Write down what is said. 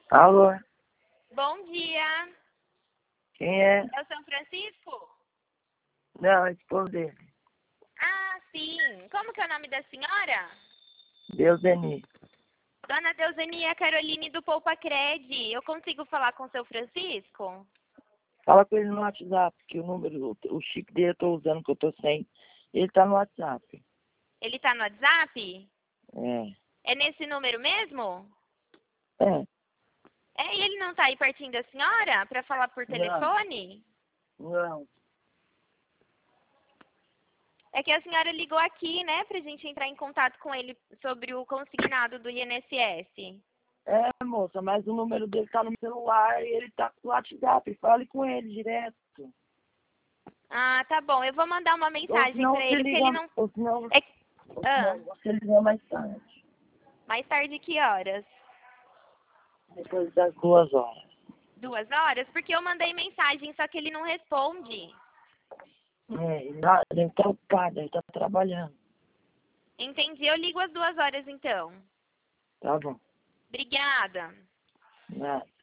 Alô? Bom dia. Quem é? É o São Francisco? Não, é esposo dele. Ah, sim. Como que é o nome da senhora? Deuseni. Dona Deusenia Caroline do Poupa Cred. Eu consigo falar com o seu Francisco? Fala com ele no WhatsApp, que o número, o chip dele eu tô usando, que eu tô sem. Ele tá no WhatsApp. Ele tá no WhatsApp? É. É nesse número mesmo? É. É, e ele não tá aí pertinho da senhora para falar por Não. telefone? Não. É que a senhora ligou aqui, né, pra gente entrar em contato com ele sobre o consignado do INSS. É, moça, mas o número dele tá no celular e ele tá no WhatsApp. Fale com ele direto. Ah, tá bom. Eu vou mandar uma Ou mensagem senão pra você ele, porque liga, ele não... ou senão, É... ou Ah, senão você liga mais tarde. mais tarde que horas? Depois das 2 horas. 2 horas? Porque eu mandei mensagem, só que ele não responde. É, ele tá ocupado, ele tá trabalhando. Entendi. Eu ligo às 2 horas, então. Tá bom. Obrigada. Nada.